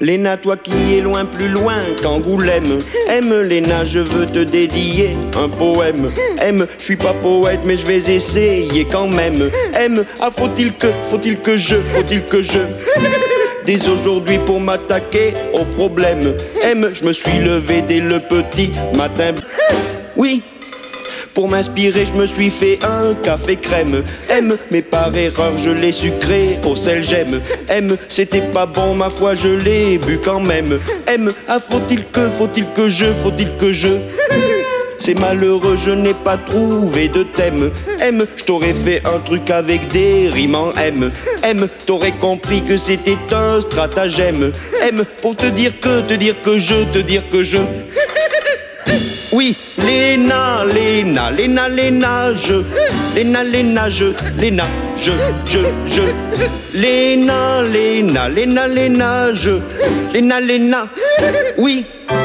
Léna, toi qui es loin, plus loin qu'Angoulême. Léna, je veux te dédier un poème. Je suis pas poète mais je vais essayer quand même. Ah faut-il que je dès aujourd'hui pour m'attaquer aux problèmes. Je me suis levé dès le petit matin. Oui, pour m'inspirer, je me suis fait un café crème. Mais par erreur, je l'ai sucré au sel j'aime. C'était pas bon, ma foi, je l'ai bu quand même. Ah faut-il que je c'est malheureux, je n'ai pas trouvé de thème. Je t'aurais fait un truc avec des rimes en M. T'aurais compris que c'était un stratagème. Pour te dire que je oui, Léna, je Léna, je Léna, je Léna, oui.